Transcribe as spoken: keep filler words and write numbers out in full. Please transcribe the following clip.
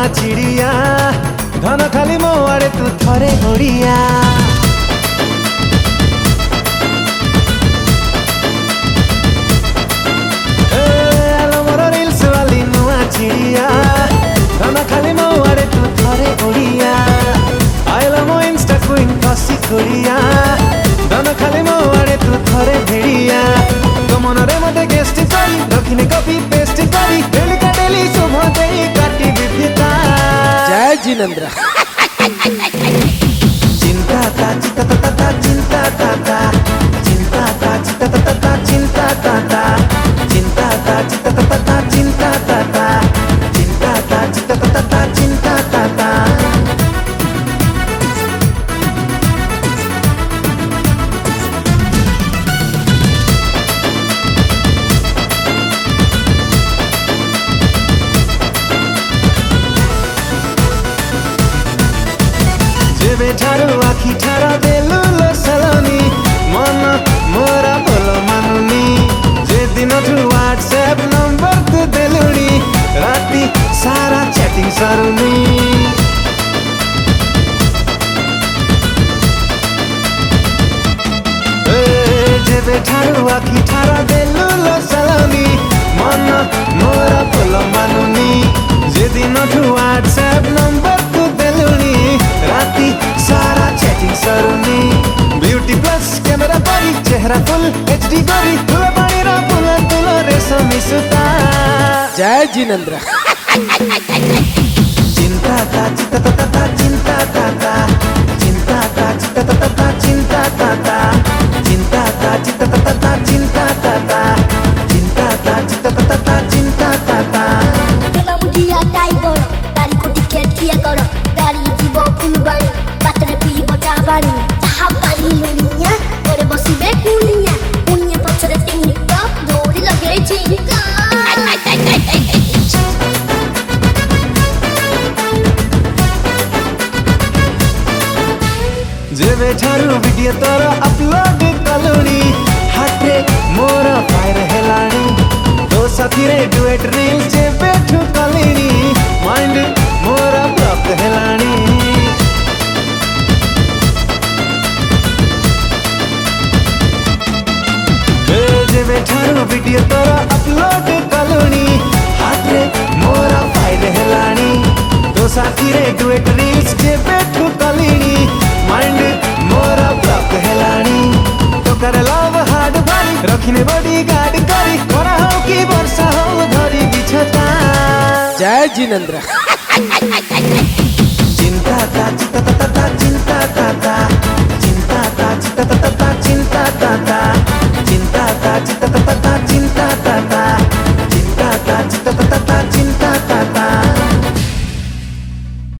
चिड़िया धन खाली मो आड़े तू थरे ओडिया रील्स वाली नुआ चिड़िया धन खाली मो आड़े तू थरे ओडिया आइला मो इंस्टा क्वीन कसी कोड़िया धन खाली मो आड़े तू थरे भेड़िया तो मनरे मते गेस्ट करी रखिने कॉपी पेस्ट करी डेली का डेली शुभ देई काटी विभिता जय जिनेंद्र चिंता ता चिंता ता ता चिंता ता ता चिंता ता चिंता ता ता चिंता ता ता चिंता ता चिंता ता ता चिंता ता ता चिंता ता चिंता ता ता चिंता ता ता बेठारू आखी ठारा देलु लो सलोनी मन मोरा बोलो मानुनी जे दिन ठू व्हाट्सएप नंबर तू देलुनी राती सारा चैटिंग सरुनी जे बेठारू आखी ठारा देलु लो सलोनी मन मोरा बोलो मानुनी जे दिन ठू व्हाट्सएप नंबर तू देलुनी राती सारा चैटिंग सरुनी ब्यूटी प्लस कैमरा परी चेहरा फुल एचडी करी तुला पानी रा फुल तुला रेशमी सुता जय जिनेंद्र चिंता ता चिंता ता ता चिंता ता ता चिंता ता चिंता ता ता चिंता ता ता चिंता ता चिंता ता ता चिंता ता ता चिंता ता चिंता ता ता चिंता ता ता Toda mudia tiger dari ko tiket kia koro dari jibo kulbani patre pibo tabani tahap kali lunia ore bosi be kunia punya pachare tingka dori lage chinka जे बेठारू वीडियो तोरा अपलोड कलुनी हाथे मोर फायर हेलानी तो साथी रे डुएट रील जे बैठू कलिनी माइंड मोरा ब्लॉक हेलानी जे बेठारू वीडियो तोरा अपलोड कलुनी हाथे मोरा फायर हेलानी तो साथी रे डुएट रील्स जे बैठू कलिनी माइंड मोरा ब्लॉक हेलानी तो कर लव हार्ड भारी रखिने बॉडी गार्ड करी खरा हो कि वर्षा हो धरी बिछता जय जिनेंद्र चिंता ता चिंता ता ता चिंता ता ता